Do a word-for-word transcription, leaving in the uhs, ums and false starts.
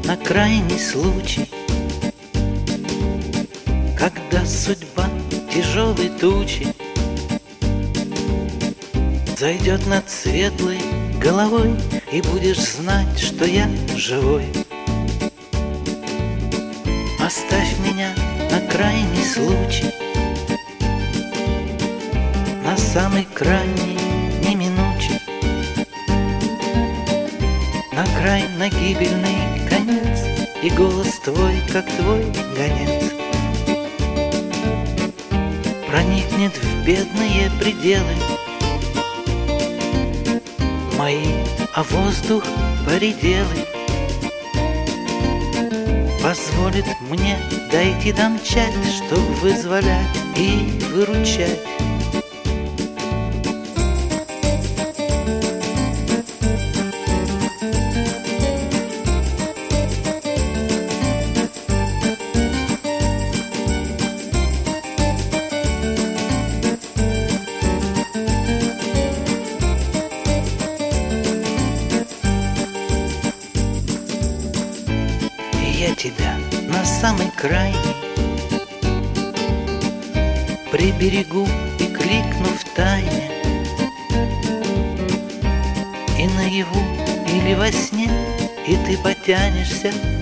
на крайний случай, когда судьба тяжелой тучи зайдет над светлой головой, и будешь знать, что я живой. Оставь меня на крайний случай, на самый крайний неминучий, на край, на гибельный конец, и голос твой, как твой гонец, проникнет в бедные пределы мои, а воздух поределый позволит мне дойти домчать, чтоб вызволять и выручать. Я тебя на самый крайний приберегу и кликну в тайне, и наяву или во сне, и ты потянешься